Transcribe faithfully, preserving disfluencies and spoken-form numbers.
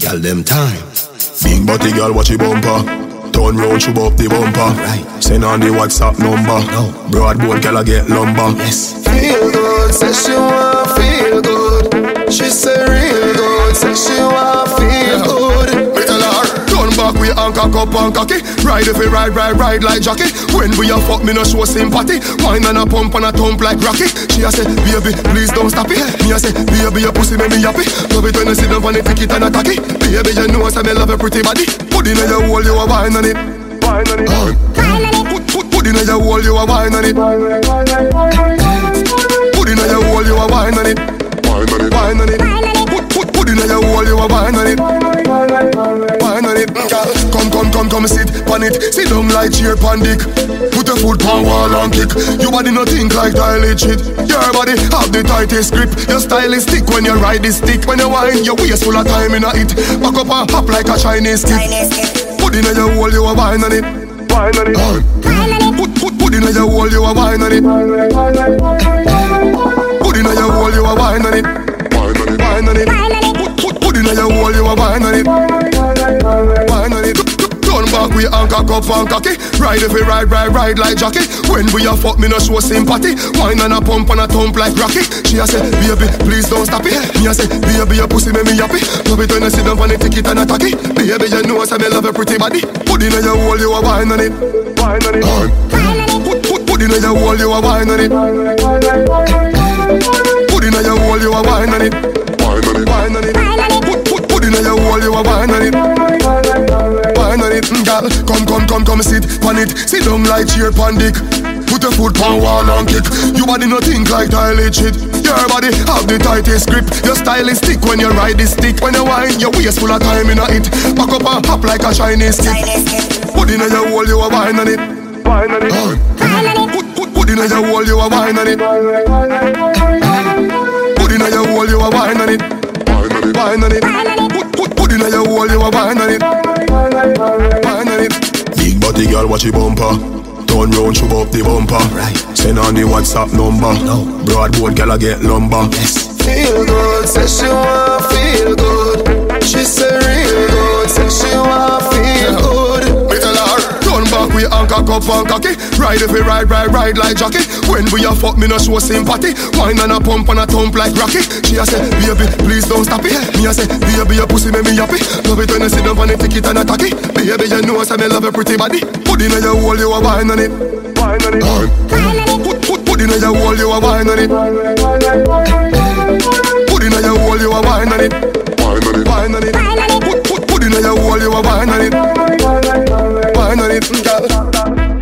Girl, them time. Big body girl, watch it bumper. Turn round, shoot up the bumper. Right. Send on the WhatsApp number. No. Broadboard girl, I get lumber. Yes. Feel good, say she want feel good. She say real good, say she want feel good. Me tell her, turn back we anchor cup and cocky. Ride if we ride, ride, ride like jockey. When we a fuck, me no show sympathy. Wine and a pump and a thump like Rocky. She a say, baby, please don't stop it. Me a say, baby, your pussy make me happy. Love it when you sit down on the ticket and attack it. Baby, you know say me love your pretty body. Put in your hole, you a wine on it. Wine on it. Uh, put, put, put in your hole, you a wine on it. Put in your hole, you a wine on it. Wine on it. Wine on it. Put, put, put in your hole, you a wine on it. Wine on it. Come, come, come, come, sit pan it. Sit down like cheer pan dick. Put your foot pan wall and kick. Your body no think like toilet shit. Your body have the tightest grip. Your style is thick when you ride this stick. When you whine, your waist full of time in a it. Back up and hop like a Chinese kid. Put in your hole, you a wine on it. Wine on it. Put, put, put in your hole, you a wine on it. Put in your hole, you a wine on it. Wine on it. Wine on it. Put, put, put in your hole, you a wine on it. Wine on it. Turn back we anchor cup and cocky. Ride if we ride, ride, ride like jockey. When we a fuck, me no show sympathy. Wine and a pump and a thump like Rocky. She a say, baby, please don't stop it. Me a say, baby, your pussy make me happy. Love it when you sit down on the ticket and attack it. Baby, you know say me love your pretty body. Put in your hole, you a wine on it. Wine on it. Uh, put, put, put in your hole, you a wine on it. Put in your hole, you a wine on it. Wine on it. Wine on it. Put, put, put in your hole, you a wine on it. Wine on it, girl. Come, come, come, come, sit pan it. Sit down like cheer pan dick. Put your foot pan wall and kick. Your body no think like toilet shit. Your body have the tightest grip. Your style is thick when you ride this stick. When you whine, your waist full of time in a it. Back up and hop like a Chinese kid. Put in your hole, you a wine on it. Wine on it. Uh, put, put, put in your hole, you a wine on it. Put in your hole, you a wine on it. Wine on it. Put, put, put in your hole, you a wine on it. Wine on it. Big body girl, watch it bumper. Turn round, shoot up the bumper. Right. Send on the WhatsApp number. No. Broadboard girl, I get lumber. Yes. Feel good, say she want feel good. She say real good, say she want feel good. Me tell her, turn back we anchor cup and cocky. Ride if we ride, ride, ride like jockey. When we a fuck, me no show sympathy. Wine and a pump and a thump like Rocky. She a say, baby, please don't stop it. Me a say, baby, your pussy make me happy. Love it when you sit down on the ticket and attack it. Baby, you know say me love your pretty body. Put in your hole, you a wine on it. Wine on it. Uh, put, put, put in your hole, you a wine on it. Put in your hole, you a wine on it. Wine on it. Wine on it. Put, put, put in your hole, you a wine on it. Wine on it, girl.